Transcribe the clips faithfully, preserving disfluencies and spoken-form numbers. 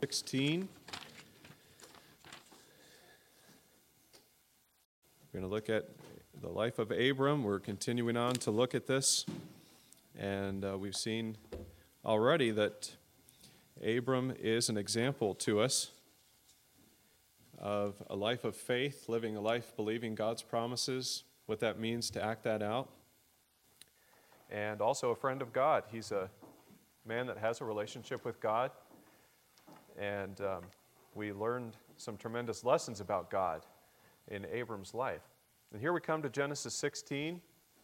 sixteen. We're going to look at the life of Abram. We're continuing on to look at this. And uh, we've seen already that Abram is an example to us of a life of faith, living a life believing God's promises, what that means to act that out. And also a friend of God. He's a man that has a relationship with God. And um, we learned some tremendous lessons about God in Abram's life. And here we come to Genesis sixteen.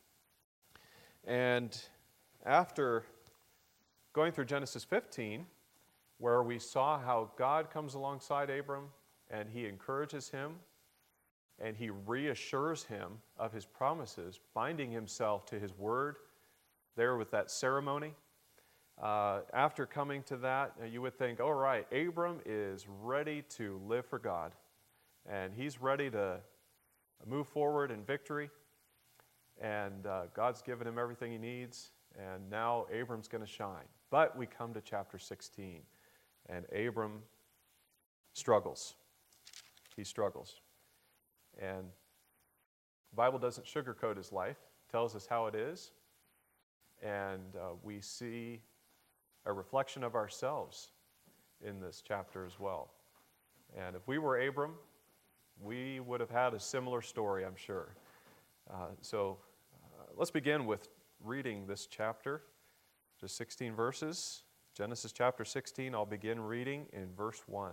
And after going through Genesis fifteen, where we saw how God comes alongside Abram and he encourages him and he reassures him of his promises, binding himself to his word there with that ceremony. Uh, after coming to that, you would think, all right, Abram is ready to live for God. And he's ready to move forward in victory. And uh, God's given him everything he needs. And now Abram's going to shine. But we come to chapter sixteen. And Abram struggles. He struggles. And the Bible doesn't sugarcoat his life. It tells us how it is. And uh, we see a reflection of ourselves in this chapter as well. And if we were Abram, we would have had a similar story, I'm sure. Uh, so uh, let's begin with reading this chapter, just sixteen verses. Genesis chapter sixteen, I'll begin reading in verse one.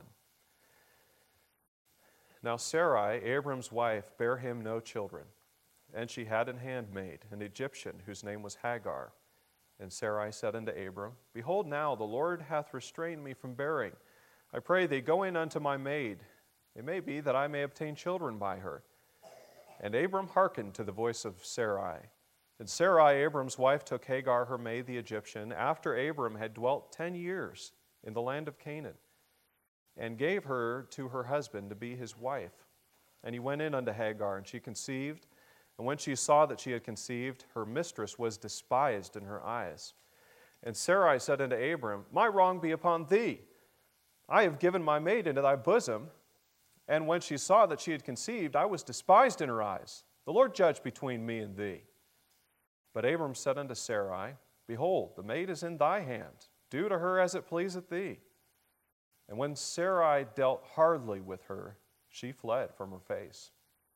Now Sarai, Abram's wife, bare him no children, and she had an handmaid, an Egyptian, whose name was Hagar. And Sarai said unto Abram, Behold now, the Lord hath restrained me from bearing. I pray thee, go in unto my maid. It may be that I may obtain children by her. And Abram hearkened to the voice of Sarai. And Sarai, Abram's wife, took Hagar, her maid, the Egyptian, after Abram had dwelt ten years in the land of Canaan, and gave her to her husband to be his wife. And he went in unto Hagar, and she conceived. And when she saw that she had conceived, her mistress was despised in her eyes. And Sarai said unto Abram, My wrong be upon thee. I have given my maid into thy bosom. And when she saw that she had conceived, I was despised in her eyes. The Lord judge between me and thee. But Abram said unto Sarai, Behold, the maid is in thy hand. Do to her as it pleaseth thee. And when Sarai dealt hardly with her, she fled from her face.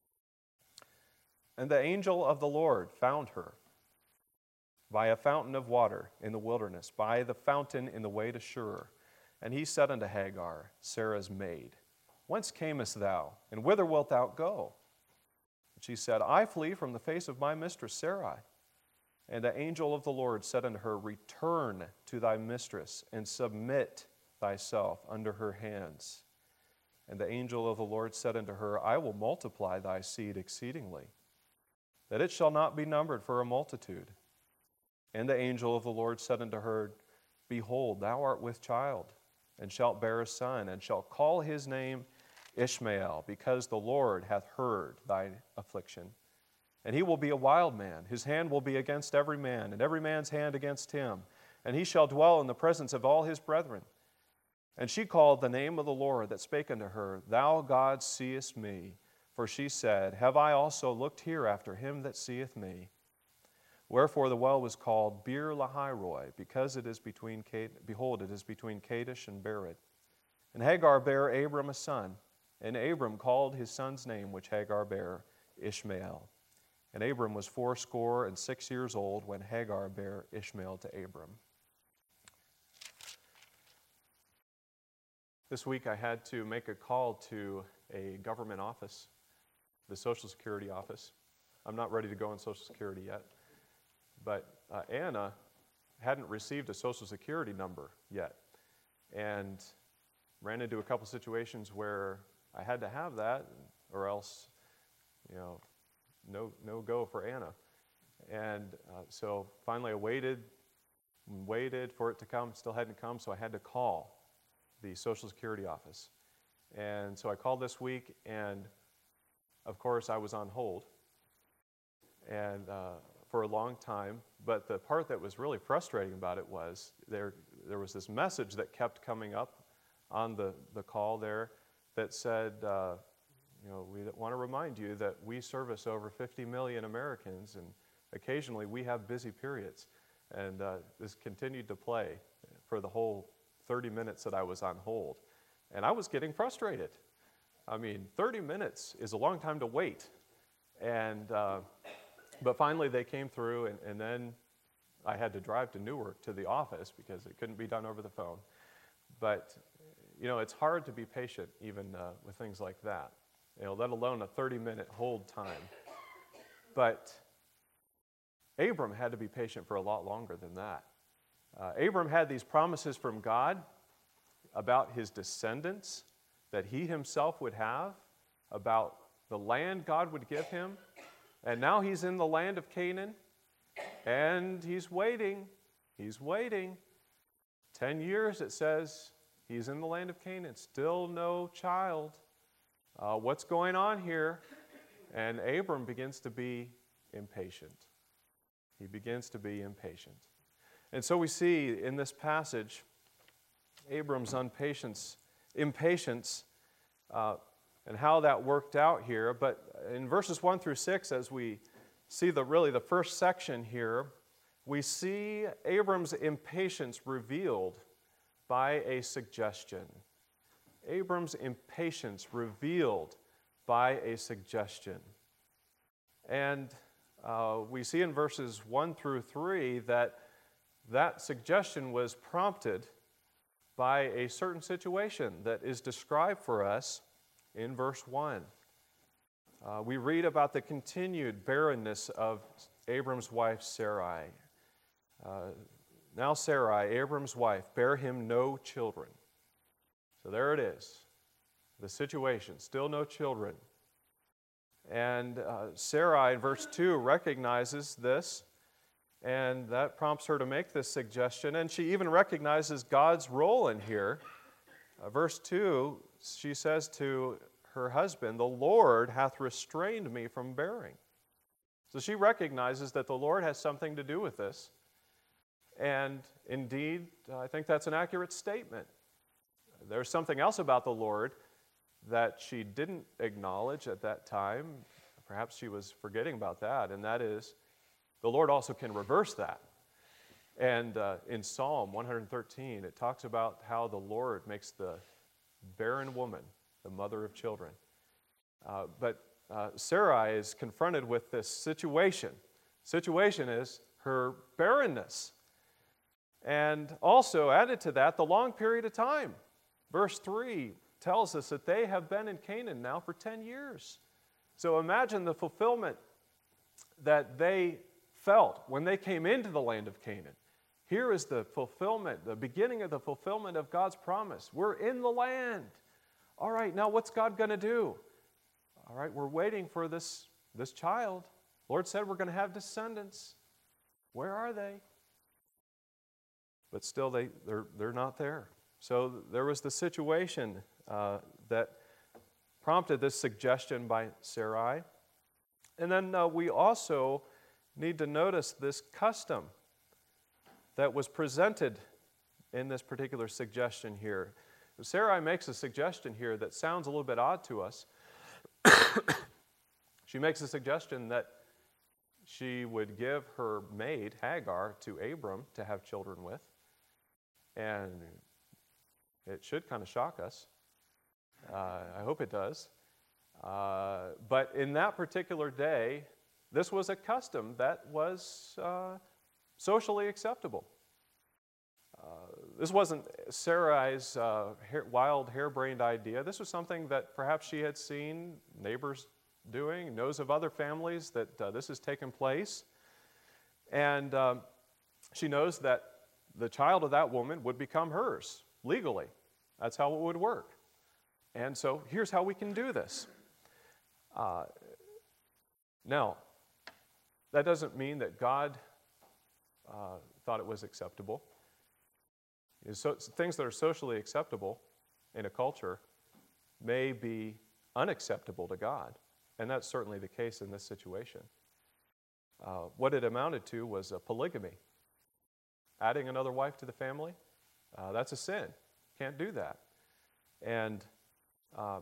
And the angel of the Lord found her by a fountain of water in the wilderness, by the fountain in the way to Shur. And he said unto Hagar, Sarah's maid, Whence camest thou, and whither wilt thou go? And she said, I flee from the face of my mistress Sarai. And the angel of the Lord said unto her, Return to thy mistress, and submit thyself under her hands. And the angel of the Lord said unto her, I will multiply thy seed exceedingly, that it shall not be numbered for a multitude. And the angel of the Lord said unto her, Behold, thou art with child, and shalt bear a son, and shalt call his name Ishmael, because the Lord hath heard thy affliction. And he will be a wild man. His hand will be against every man, and every man's hand against him. And he shall dwell in the presence of all his brethren. And she called the name of the Lord that spake unto her, Thou, God, seest me. For she said, Have I also looked here after him that seeth me? Wherefore the well was called Beer Lahairoi, because it is between, behold, it is between Kadesh and Bered. And Hagar bare Abram a son, and Abram called his son's name, which Hagar bare, Ishmael. And Abram was fourscore and six years old when Hagar bare Ishmael to Abram. This week I had to make a call to a government office, the Social Security office. I'm not ready to go on Social Security yet. But uh, Anna hadn't received a Social Security number yet. And ran into a couple situations where I had to have that, or else, you know, no no go for Anna. And uh, so finally I waited and waited for it to come, still hadn't come, so I had to call the Social Security office. And so I called this week, and of course I was on hold and uh, for a long time. But the part that was really frustrating about it was there there was this message that kept coming up on the, the call there that said, uh, you know, we want to remind you that we service over fifty million Americans, and occasionally we have busy periods. And uh, this continued to play for the whole thirty minutes that I was on hold. And I was getting frustrated. I mean, thirty minutes is a long time to wait. And, uh, but finally they came through, and, and then I had to drive to Newark to the office because it couldn't be done over the phone. But, you know, it's hard to be patient even uh, with things like that, you know, let alone a thirty minute hold time. But Abram had to be patient for a lot longer than that. Uh, Abram had these promises from God about his descendants that he himself would have, about the land God would give him. And now he's in the land of Canaan, and he's waiting. He's waiting. Ten years, it says, he's in the land of Canaan, still no child. Uh, what's going on here? And Abram begins to be impatient. He begins to be impatient. And so we see in this passage Abram's impatience, impatience uh, and how that worked out here. But in verses one through six, as we see the really the first section here, we see Abram's impatience revealed by a suggestion. Abram's impatience revealed by a suggestion. And uh, we see in verses one through three that that suggestion was prompted by a certain situation that is described for us in verse one. Uh, we read about the continued barrenness of Abram's wife Sarai. Uh, now Sarai, Abram's wife, bare him no children. So there it is, the situation, still no children. And uh, Sarai, in verse two, recognizes this, and that prompts her to make this suggestion. And she even recognizes God's role in here. Uh, verse two, she says to her husband, "The Lord hath restrained me from bearing." So she recognizes that the Lord has something to do with this. And indeed, I think that's an accurate statement. There's something else about the Lord that she didn't acknowledge at that time. Perhaps she was forgetting about that, and that is the Lord also can reverse that. And uh, in Psalm one thirteen, it talks about how the Lord makes the barren woman the mother of children. Uh, but uh, Sarai is confronted with this situation. Situation is her barrenness. And also added to that, the long period of time. Verse three tells us that they have been in Canaan now for ten years. So imagine the fulfillment that they felt when they came into the land of Canaan. Here is the fulfillment, the beginning of the fulfillment of God's promise. We're in the land. All right, now what's God going to do? All right, we're waiting for this, this child. Lord said we're going to have descendants. Where are they? But still, they, they're, they're not there. So there was the situation uh, that prompted this suggestion by Sarai. And then uh, we also need to notice this custom that was presented in this particular suggestion here. Sarai makes a suggestion here that sounds a little bit odd to us. She makes a suggestion that she would give her maid, Hagar, to Abram to have children with. And it should kind of shock us. Uh, I hope it does. Uh, but in that particular day, this was a custom that was uh, socially acceptable. Uh, this wasn't Sarai's uh, hair, wild, harebrained idea. This was something that perhaps she had seen neighbors doing, knows of other families that uh, this has taken place. And um, she knows that the child of that woman would become hers legally. That's how it would work. And so here's how we can do this. Uh, now, that doesn't mean that God uh, thought it was acceptable. So, things that are socially acceptable in a culture may be unacceptable to God, and that's certainly the case in this situation. Uh, what it amounted to was a polygamy. Adding another wife to the family, uh, that's a sin. Can't do that. and uh,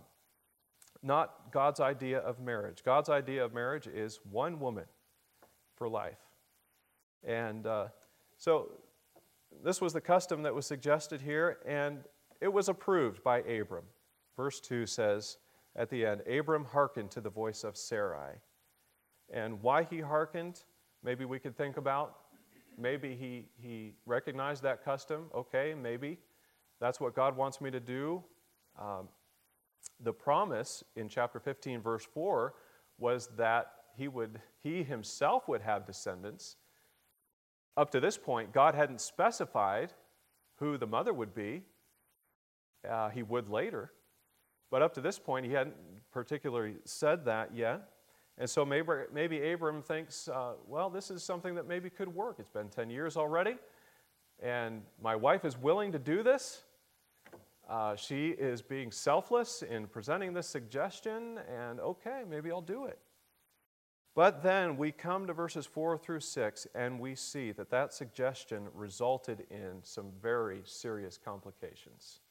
not God's idea of marriage. God's idea of marriage is one woman for life. And uh, so this was the custom that was suggested here, and it was approved by Abram. Verse two says at the end, Abram hearkened to the voice of Sarai. And why he hearkened, maybe we could think about. Maybe he, he recognized that custom. Okay, maybe that's what God wants me to do. Um, the promise in chapter fifteen, verse four, was that he would, he himself would have descendants. Up to this point, God hadn't specified who the mother would be. Uh, he would later. But up to this point, he hadn't particularly said that yet. And so maybe, maybe Abram thinks, uh, well, this is something that maybe could work. It's been ten years already, and my wife is willing to do this. Uh, she is being selfless in presenting this suggestion, and okay, maybe I'll do it. But then we come to verses four through six, and we see that that suggestion resulted in some very serious complications.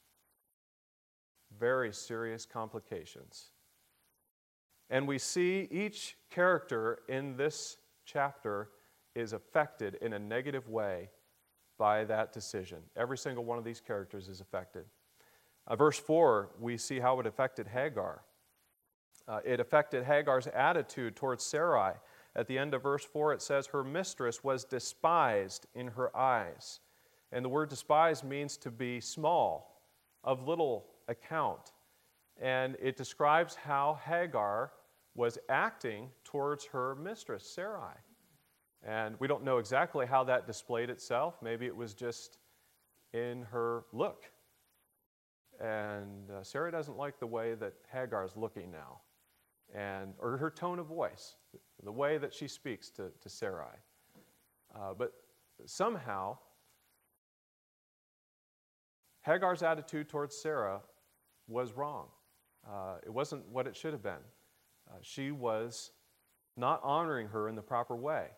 Very serious complications. And we see each character in this chapter is affected in a negative way by that decision. Every single one of these characters is affected. Uh, verse four, we see how it affected Hagar. Uh, it affected Hagar's attitude towards Sarai. At the end of verse four, it says, her mistress was despised in her eyes. And the word despised means to be small, of little account. And it describes how Hagar was acting towards her mistress, Sarai. And we don't know exactly how that displayed itself. Maybe it was just in her look. And uh, Sarai doesn't like the way that Hagar's looking now, and or her tone of voice, the way that she speaks to, to Sarai. Uh, but somehow, Hagar's attitude towards Sarah was wrong. Uh, it wasn't what it should have been. Uh, she was not honoring her in the proper way.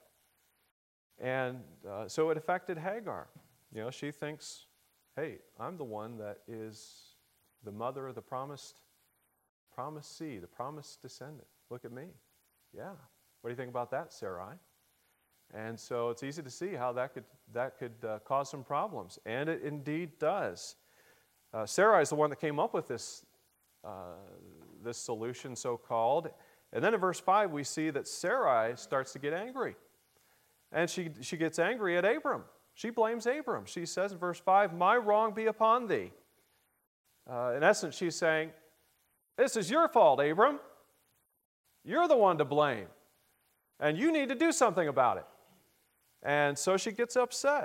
And uh, so it affected Hagar. You know, she thinks, hey, I'm the one that is the mother of the promised, promised seed, the promised descendant. Look at me. Yeah. What do you think about that, Sarai? And so it's easy to see how that could, that could uh, cause some problems. And it indeed does. Uh, Sarai is the one that came up with this Uh, this solution, so-called. And then in verse five, we see that Sarai starts to get angry. And she, she gets angry at Abram. She blames Abram. She says in verse five, my wrong be upon thee. Uh, in essence, she's saying, this is your fault, Abram. You're the one to blame. And you need to do something about it. And so she gets upset.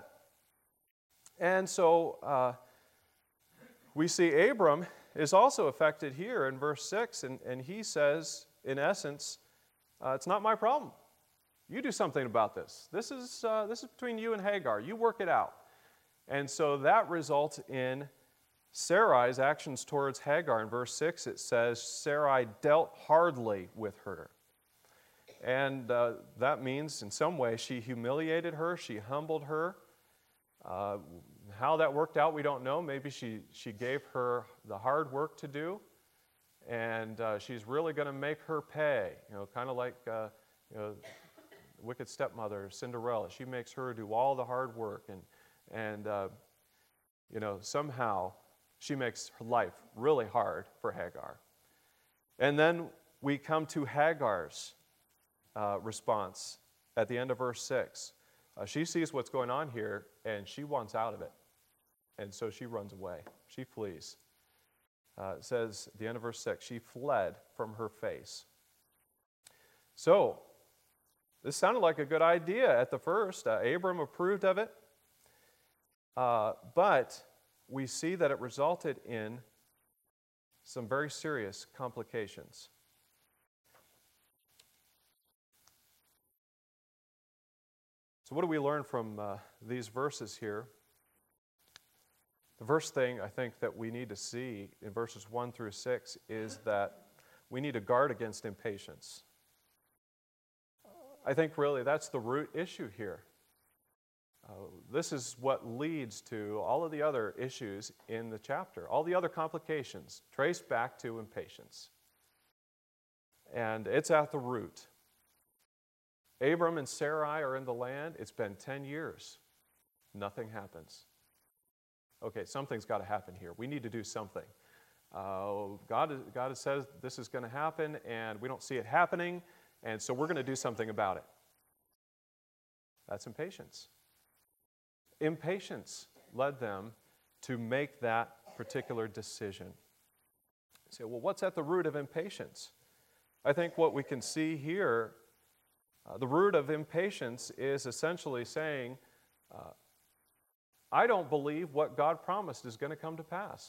And so uh, we see Abram is also affected here in verse six, and, and he says, in essence, uh, it's not my problem. You do something about this. This is, uh, this is between you and Hagar. You work it out. And so that results in Sarai's actions towards Hagar. In verse six, it says, Sarai dealt hardly with her. And uh, that means, in some way, she humiliated her, she humbled her. Uh, How that worked out, we don't know. Maybe she, she gave her the hard work to do, and uh, she's really going to make her pay. You know, kind of like uh, you know, wicked stepmother Cinderella. She makes her do all the hard work, and and uh, you know somehow she makes her life really hard for Hagar. And then we come to Hagar's uh, response at the end of verse six. Uh, she sees what's going on here, and she wants out of it. And so she runs away. She flees. Uh, it says at the end of verse six, she fled from her face. So, this sounded like a good idea at the first. Uh, Abram approved of it. Uh, but we see that it resulted in some very serious complications. So what do we learn from uh, these verses here? The first thing I think that we need to see in verses one through six is that we need to guard against impatience. I think really that's the root issue here. Uh, this is what leads to all of the other issues in the chapter. All the other complications trace back to impatience. And it's at the root. Abram and Sarai are in the land. It's been ten years. Nothing happens. Okay, something's got to happen here. We need to do something. Uh, God, God has said this is going to happen, and we don't see it happening, and so we're going to do something about it. That's impatience. Impatience led them to make that particular decision. You say, well, what's at the root of impatience? I think what we can see here, uh, the root of impatience is essentially saying, uh, I don't believe what God promised is going to come to pass.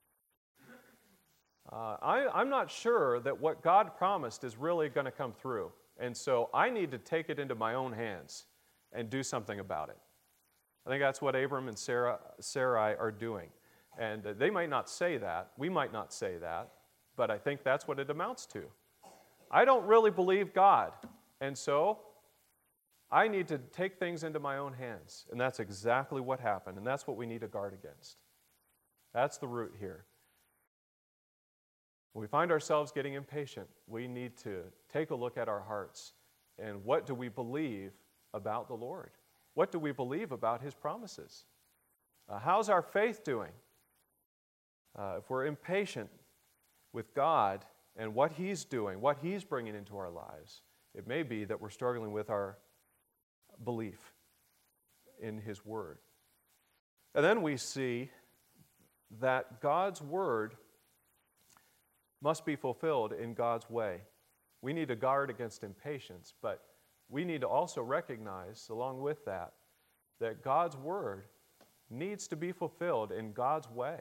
Uh, I, I'm not sure that what God promised is really going to come through. And so I need to take it into my own hands and do something about it. I think that's what Abram and Sarah, Sarai are doing. And uh, they might not say that. We might not say that. But I think that's what it amounts to. I don't really believe God. And so I need to take things into my own hands. And that's exactly what happened. And that's what we need to guard against. That's the root here. When we find ourselves getting impatient, we need to take a look at our hearts. And what do we believe about the Lord? What do we believe about His promises? Uh, how's our faith doing? Uh, if we're impatient with God and what He's doing, what He's bringing into our lives, it may be that we're struggling with our belief in His Word. And then we see that God's Word must be fulfilled in God's way. We need to guard against impatience, but we need to also recognize, along with that, that God's Word needs to be fulfilled in God's way.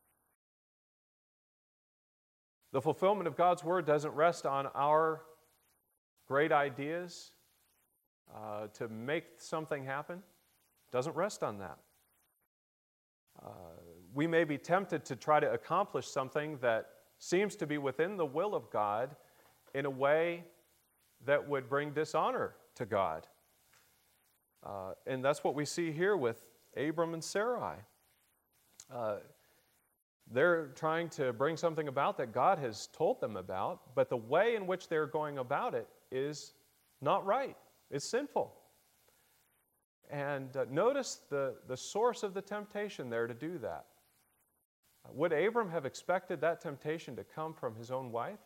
The fulfillment of God's Word doesn't rest on our great ideas uh, to make something happen. It doesn't rest on that. Uh, we may be tempted to try to accomplish something that seems to be within the will of God in a way that would bring dishonor to God. Uh, and that's what we see here with Abram and Sarai. Uh, they're trying to bring something about that God has told them about, but the way in which they're going about it is not right. It's sinful. And uh, notice the, the source of the temptation there to do that. Would Abram have expected that temptation to come from his own wife?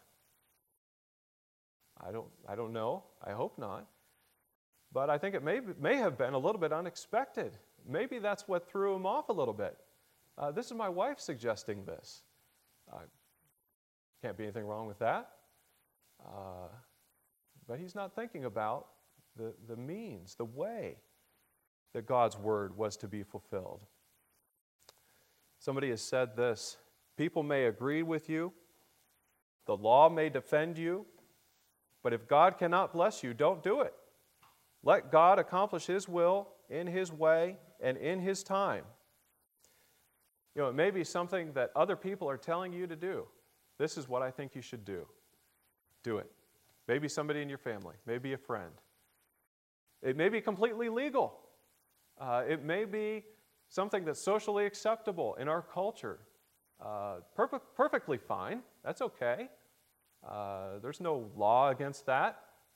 I don't, I don't know. I hope not. But I think it may, may have been a little bit unexpected. Maybe that's what threw him off a little bit. Uh, this is my wife suggesting this. Uh, can't be anything wrong with that. Uh, but he's not thinking about the, the means, the way that God's Word was to be fulfilled. Somebody has said this: people may agree with you, the law may defend you, but if God cannot bless you, don't do it. Let God accomplish His will in His way and in His time. You know, it may be something that other people are telling you to do. This is what I think you should do. Do it. Maybe somebody in your family, maybe a friend. It may be completely legal. Uh, it may be something that's socially acceptable in our culture. Uh, per- perfectly fine. That's okay. Uh, there's no law against that.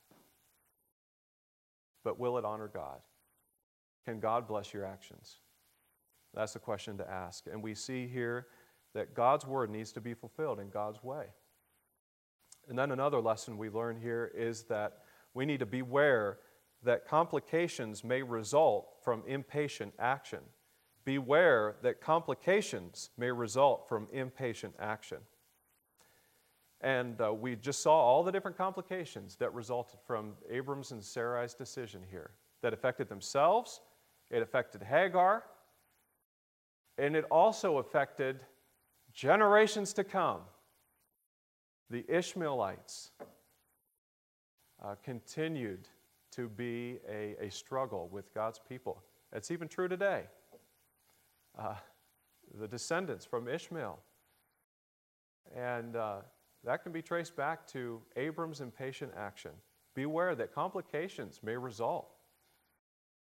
But will it honor God? Can God bless your actions? That's the question to ask. And we see here that God's Word needs to be fulfilled in God's way. And then another lesson we learn here is that we need to beware that complications may result from impatient action. Beware that complications may result from impatient action. And uh, we just saw all the different complications that resulted from Abram's and Sarai's decision here, that affected themselves, it affected Hagar, and it also affected generations to come. The Ishmaelites uh, continued to be a, a struggle with God's people. It's even true today. Uh, the descendants from Ishmael. And uh, that can be traced back to Abram's impatient action. Beware that complications may result.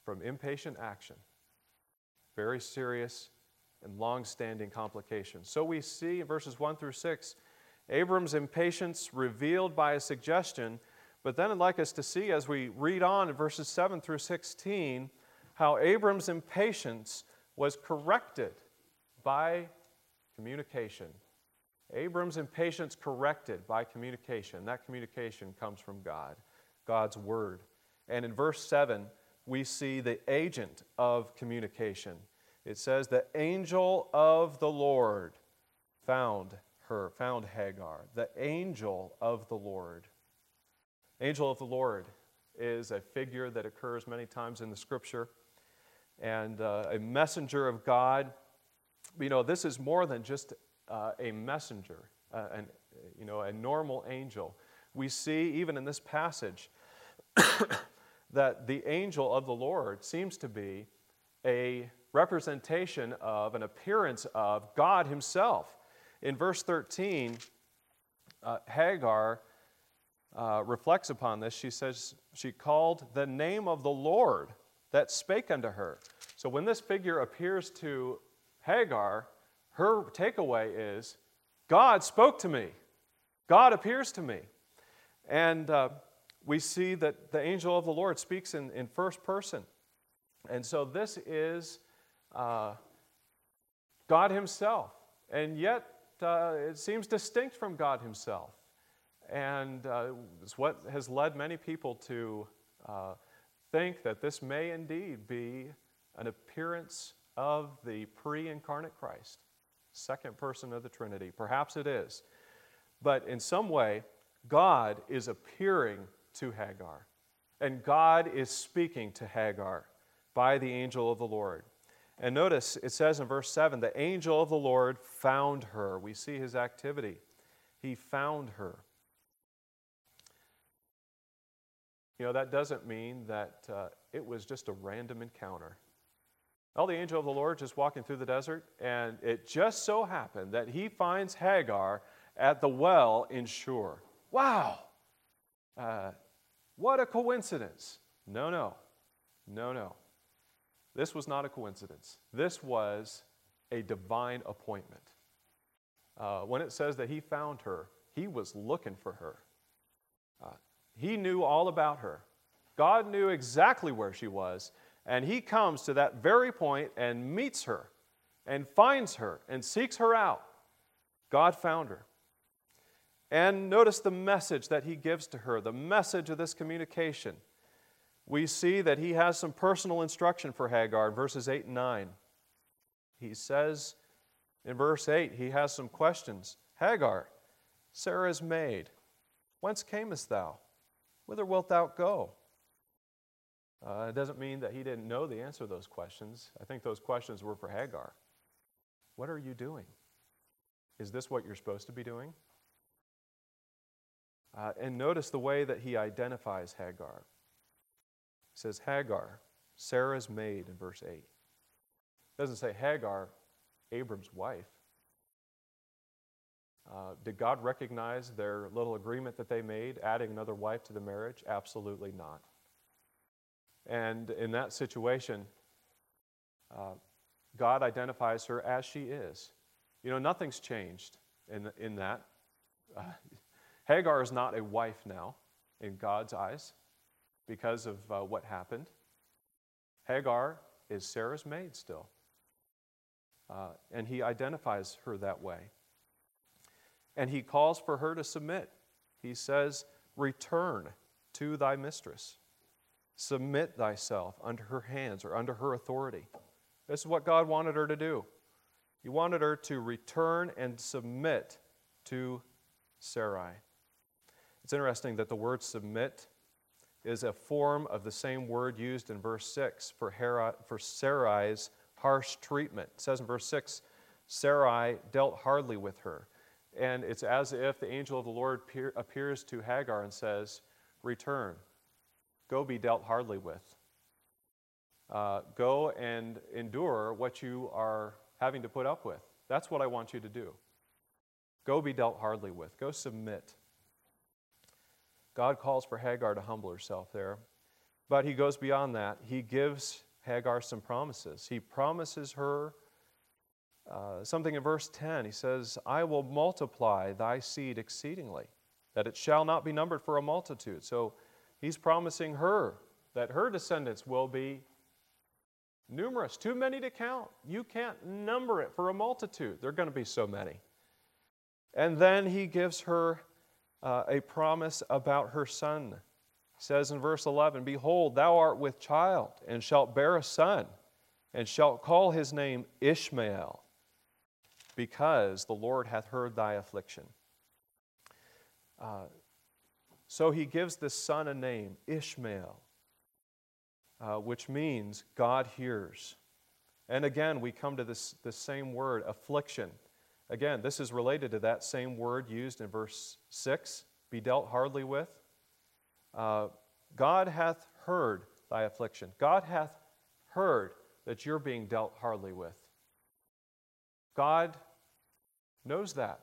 from impatient action. Very serious and long-standing complications. So we see in verses one through six, Abram's impatience revealed by a suggestion, but then I'd like us to see as we read on in verses seven through sixteen, how Abram's impatience was corrected by communication. Abram's impatience corrected by communication. That communication comes from God, God's Word. And in verse seven, we see the agent of communication. It says, the angel of the Lord found her, found Hagar. The angel of the Lord. Angel of the Lord is a figure that occurs many times in the Scripture, and uh, a messenger of God. You know, this is more than just uh, a messenger, uh, and you know, a normal angel. We see even in this passage that the angel of the Lord seems to be a representation of, an appearance of God Himself. In verse thirteen, uh, Hagar uh, reflects upon this. She says, she called the name of the Lord that spake unto her. So when this figure appears to Hagar, her takeaway is, God spoke to me. God appears to me. And uh, we see that the angel of the Lord speaks in, in first person. And so this is uh, God Himself. And yet uh, it seems distinct from God Himself. And uh, it's what has led many people to uh, think that this may indeed be an appearance of the pre-incarnate Christ, second person of the Trinity. Perhaps it is. But in some way, God is appearing to Hagar. And God is speaking to Hagar by the angel of the Lord. And notice, it says in verse seven, the angel of the Lord found her. We see his activity. He found her. You know, that doesn't mean that uh, it was just a random encounter. Well, the angel of the Lord just walking through the desert, and it just so happened that he finds Hagar at the well in Shur. Wow! Uh, what a coincidence. No, no. No, no. This was not a coincidence. This was a divine appointment. Uh, when it says that he found her, he was looking for her. Uh, he knew all about her. God knew exactly where she was, and he comes to that very point and meets her and finds her and seeks her out. God found her. And notice the message that he gives to her, the message of this communication. We see that he has some personal instruction for Hagar in verses eight and nine. He says in verse eight, he has some questions. Hagar, Sarah's maid, whence camest thou? Whither wilt thou go? Uh, it doesn't mean that he didn't know the answer to those questions. I think those questions were for Hagar. What are you doing? Is this what you're supposed to be doing? Uh, and notice the way that he identifies Hagar. He says, Hagar, Sarah's maid in verse eight. It doesn't say Hagar, Abram's wife. Uh, did God recognize their little agreement that they made, adding another wife to the marriage? Absolutely not. And in that situation, uh, God identifies her as she is. You know, nothing's changed in, in that. Uh, Hagar is not a wife now in God's eyes because of uh, what happened. Hagar is Sarah's maid still. Uh, and he identifies her that way. And he calls for her to submit. He says, return to thy mistress. Submit thyself under her hands or under her authority. This is what God wanted her to do. He wanted her to return and submit to Sarai. It's interesting that the word submit is a form of the same word used in verse six for, Hera, for Sarai's harsh treatment. It says in verse six, Sarai dealt hardly with her. And it's as if the angel of the Lord peer, appears to Hagar and says, return. Go be dealt hardly with. Uh, go and endure what you are having to put up with. That's what I want you to do. Go be dealt hardly with. Go submit. God calls for Hagar to humble herself there. But he goes beyond that. He gives Hagar some promises. He promises her uh, something in verse ten. He says, I will multiply thy seed exceedingly, that it shall not be numbered for a multitude. So he's promising her that her descendants will be numerous, too many to count. You can't number it for a multitude. There are going to be so many. And then he gives her uh, a promise about her son. He says in verse eleven, Behold, thou art with child, and shalt bear a son, and shalt call his name Ishmael, because the Lord hath heard thy affliction. Uh, so he gives this son a name, Ishmael, uh, which means God hears. And again, we come to this, this same word, affliction. Again, this is related to that same word used in verse six, be dealt hardly with. Uh, God hath heard thy affliction. God hath heard that you're being dealt hardly with. God knows that.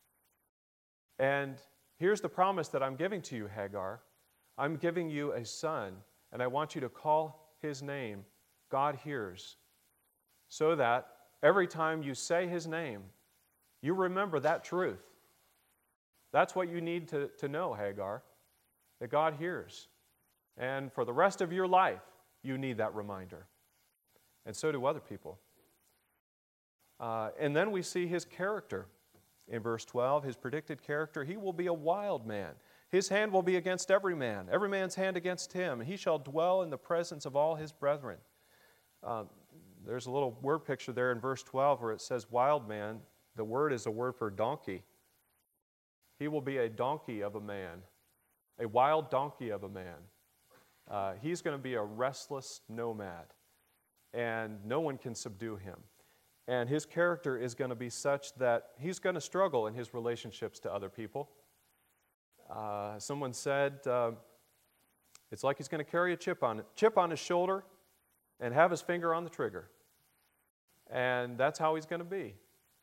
And here's the promise that I'm giving to you, Hagar. I'm giving you a son, and I want you to call his name, God hears, so that every time you say his name, you remember that truth. That's what you need to, to know, Hagar, that God hears. And for the rest of your life, you need that reminder. And so do other people. Uh, and then we see his character. In verse twelve, his predicted character, he will be a wild man. His hand will be against every man, every man's hand against him. He shall dwell in the presence of all his brethren. Uh, there's a little word picture there in verse twelve where it says wild man. The word is a word for donkey. He will be a donkey of a man, a wild donkey of a man. Uh, he's going to be a restless nomad, and no one can subdue him. And his character is going to be such that he's going to struggle in his relationships to other people. Uh, someone said uh, it's like he's going to carry a chip on chip on his shoulder and have his finger on the trigger. And that's how he's going to be.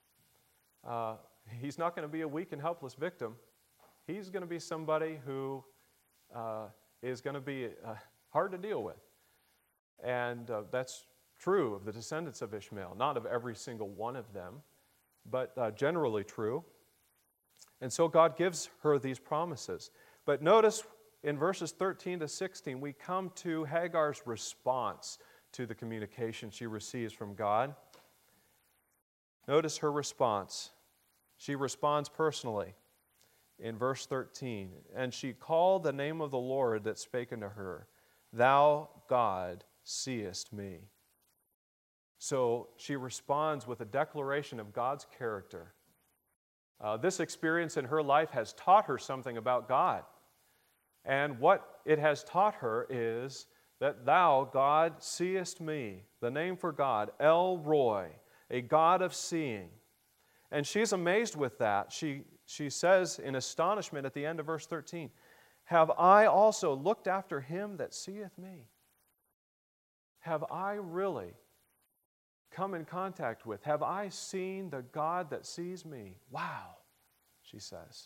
Uh, he's not going to be a weak and helpless victim. He's going to be somebody who uh, is going to be uh, hard to deal with. And uh, that's true of the descendants of Ishmael, not of every single one of them, but uh, generally true. And so God gives her these promises. But notice in verses thirteen to sixteen, we come to Hagar's response to the communication she receives from God. Notice her response. She responds personally in verse thirteen. And she called the name of the Lord that spake unto her, Thou, God, seest me. So she responds with a declaration of God's character. Uh, this experience in her life has taught her something about God. And what it has taught her is that thou, God, seest me, the name for God, El Roi, a God of seeing. And she's amazed with that. She, she says in astonishment at the end of verse thirteen, Have I also looked after him that seeth me? Have I really come in contact with? Have I seen the God that sees me? Wow, she says.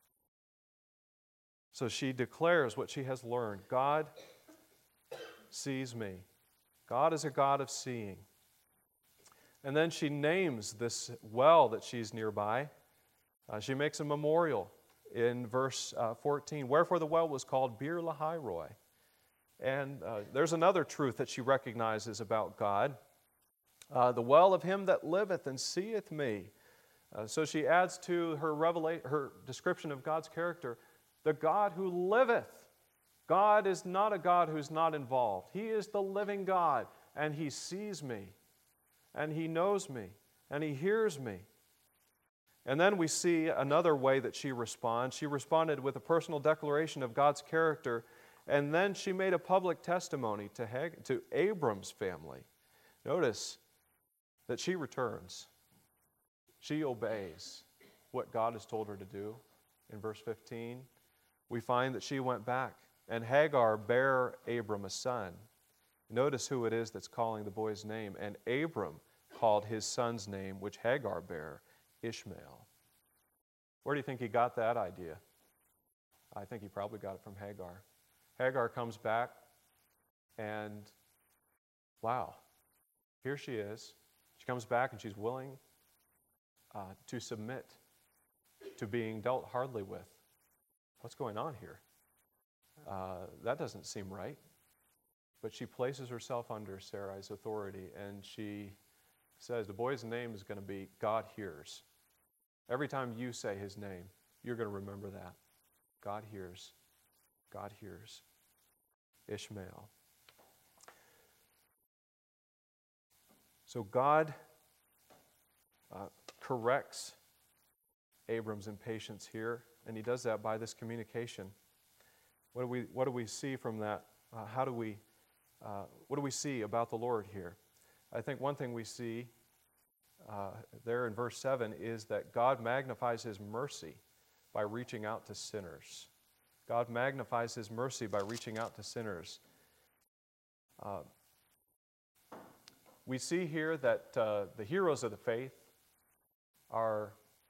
So she declares what she has learned. God sees me. God is a God of seeing. And then she names this well that she's nearby. Uh, she makes a memorial in verse uh, fourteen. Wherefore the well was called Bir Lahai Roi. And uh, there's another truth that she recognizes about God. Uh, the well of him that liveth and seeth me. Uh, so she adds to her revela- her description of God's character, the God who liveth. God is not a God who's not involved. He is the living God, and he sees me, and he knows me, and he hears me. And then we see another way that she responds. She responded with a personal declaration of God's character, and then she made a public testimony to, Hag- to Abram's family. Notice that she returns. She obeys what God has told her to do. In verse fifteen, we find that she went back, and Hagar bare Abram a son. Notice who it is that's calling the boy's name. And Abram called his son's name, which Hagar bare, Ishmael. Where do you think he got that idea? I think he probably got it from Hagar. Hagar comes back, And wow, here she is. She comes back and she's willing uh, to submit to being dealt hardly with. What's going on here? Uh, that doesn't seem right. But she places herself under Sarai's authority, and she says, the boy's name is going to be God Hears. Every time you say his name, you're going to remember that. God hears. God hears. Ishmael. So God uh, corrects Abram's impatience here, and he does that by this communication. What do we, what do we see from that? Uh, how do we, uh, what do we see about the Lord here? I think one thing we see uh, there in verse seven is that God magnifies his mercy by reaching out to sinners. God magnifies his mercy by reaching out to sinners. Uh, we see here that uh, the heroes of the faith are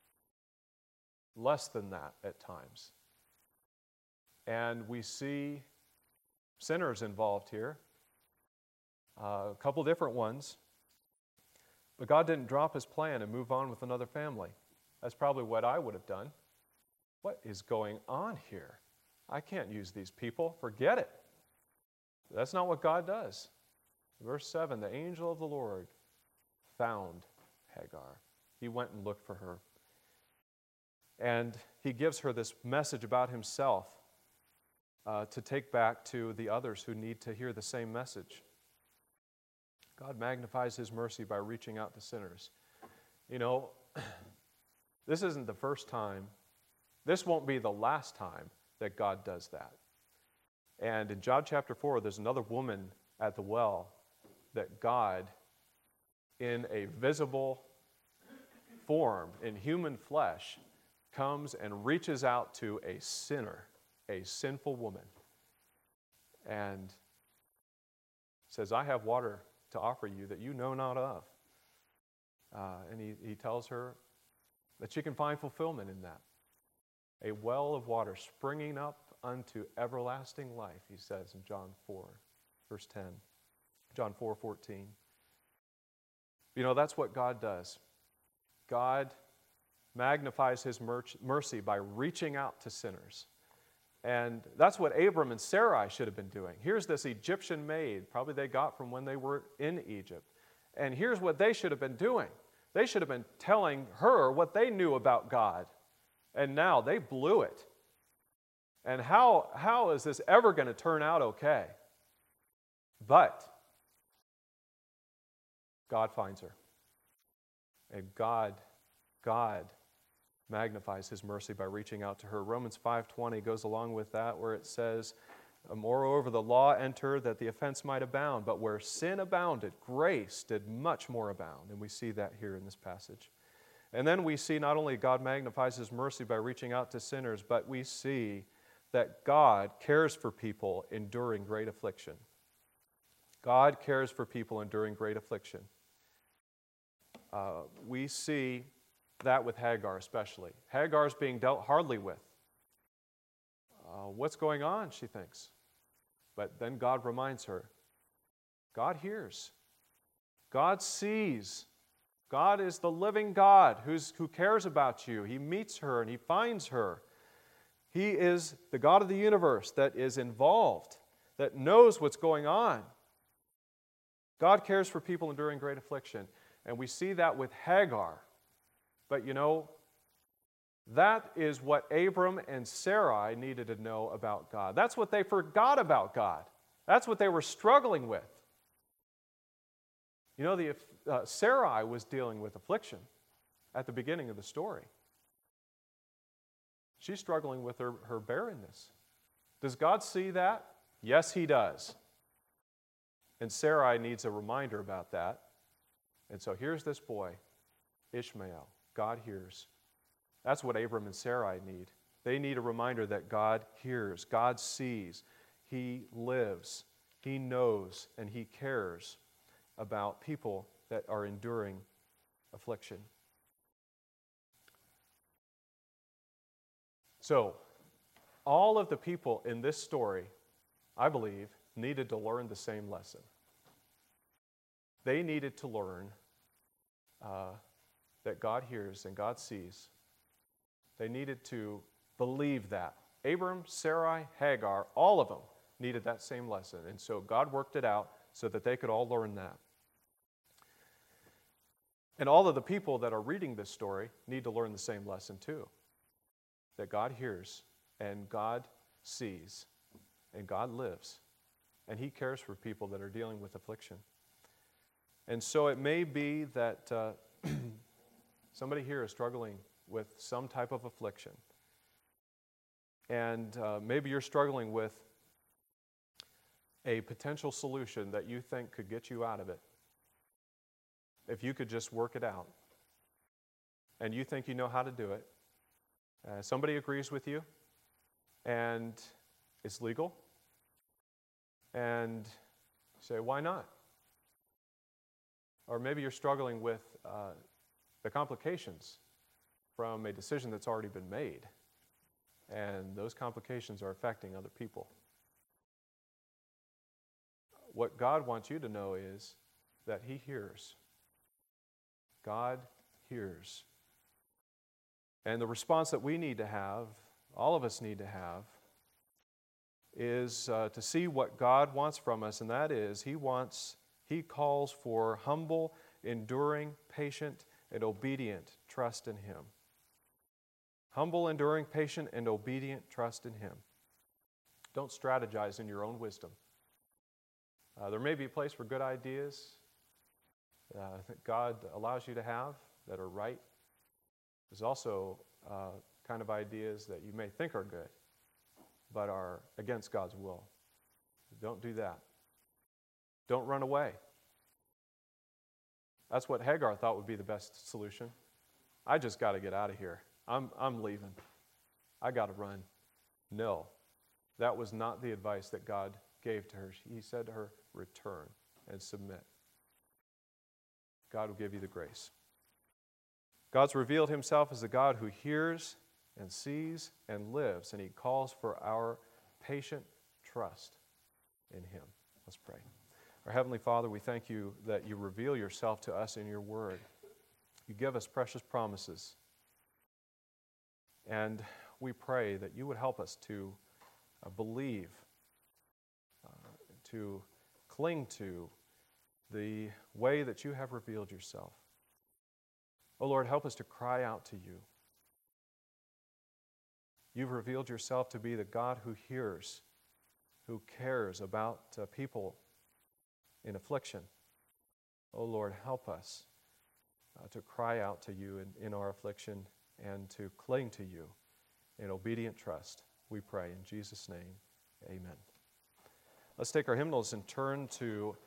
less than that at times. And we see sinners involved here, uh, a couple different ones. But God didn't drop his plan and move on with another family. That's probably what I would have done. What is going on here? I can't use these people. Forget it. That's not what God does. Verse seven, the angel of the Lord found Hagar. He went and looked for her. And he gives her this message about himself uh, to take back to the others who need to hear the same message. God magnifies his mercy by reaching out to sinners. You know, this isn't the first time. This won't be the last time that God does that. And in John chapter four, there's another woman at the well that God, in a visible form, in human flesh, comes and reaches out to a sinner, a sinful woman, and says, I have water to offer you that you know not of. Uh, and he, he tells her that she can find fulfillment in that. A well of water springing up unto everlasting life, he says in John four, verse ten. John four, fourteen. You know, that's what God does. God magnifies his mercy by reaching out to sinners. And that's what Abram and Sarai should have been doing. Here's this Egyptian maid, probably they got from when they were in Egypt. And here's what they should have been doing. They should have been telling her what they knew about God. And now they blew it. And how, how is this ever going to turn out okay? But God finds her. And God, God magnifies his mercy by reaching out to her. Romans five twenty goes along with that, where it says, moreover, the law entered that the offense might abound, but where sin abounded, grace did much more abound. And we see that here in this passage. And then we see not only God magnifies his mercy by reaching out to sinners, but we see that God cares for people enduring great affliction. God cares for people enduring great affliction. Uh, we see that with Hagar especially. Hagar's being dealt hardly with. Uh, what's going on, she thinks. But then God reminds her, God hears. God sees. God is the living God who's, who cares about you. He meets her and he finds her. He is the God of the universe that is involved, that knows what's going on. God cares for people enduring great affliction. And we see that with Hagar. But you know, that is what Abram and Sarai needed to know about God. That's what they forgot about God. That's what they were struggling with. You know, the, uh, Sarai was dealing with affliction at the beginning of the story. She's struggling with her, her barrenness. Does God see that? Yes, he does. And Sarai needs a reminder about that. And so here's this boy, Ishmael. God hears. That's what Abram and Sarai need. They need a reminder that God hears, God sees, he lives, he knows, and he cares about people that are enduring affliction. So, all of the people in this story, I believe, needed to learn the same lesson. They needed to learn uh, that God hears and God sees. They needed to believe that. Abram, Sarai, Hagar, all of them needed that same lesson. And so God worked it out so that they could all learn that. And all of the people that are reading this story need to learn the same lesson too. That God hears and God sees and God lives. And He cares for people that are dealing with affliction. And so it may be that uh, somebody here is struggling with some type of affliction. And uh, maybe you're struggling with a potential solution that you think could get you out of it. If you could just work it out. And you think you know how to do it. Uh, somebody agrees with you. And it's legal. And you say, why not? Or maybe you're struggling with uh, the complications from a decision that's already been made. And those complications are affecting other people. What God wants you to know is that He hears. God hears. And the response that we need to have, all of us need to have, is uh, to see what God wants from us, and that is He wants, He calls for humble, enduring, patient, and obedient trust in Him. Humble, enduring, patient, and obedient trust in Him. Don't strategize in your own wisdom. Uh, there may be a place for good ideas uh, that God allows you to have that are right. There's also uh, kind of ideas that you may think are good, but are against God's will. Don't do that. Don't run away. That's what Hagar thought would be the best solution. I just got to get out of here. I'm, I'm leaving. I got to run. No, that was not the advice that God gave to her. He said to her, return and submit. God will give you the grace. God's revealed Himself as a God who hears and sees and lives, and He calls for our patient trust in Him. Let's pray. Our Heavenly Father, we thank You that You reveal Yourself to us in Your Word. You give us precious promises. And we pray that You would help us to uh, believe, uh, to cling to the way that You have revealed Yourself. Oh Lord, help us to cry out to You. You've revealed Yourself to be the God who hears, who cares about uh, people in affliction. Oh Lord, help us uh, to cry out to You in, in our affliction and to cling to You in obedient trust. We pray in Jesus' name, amen. Let's take our hymnals and turn to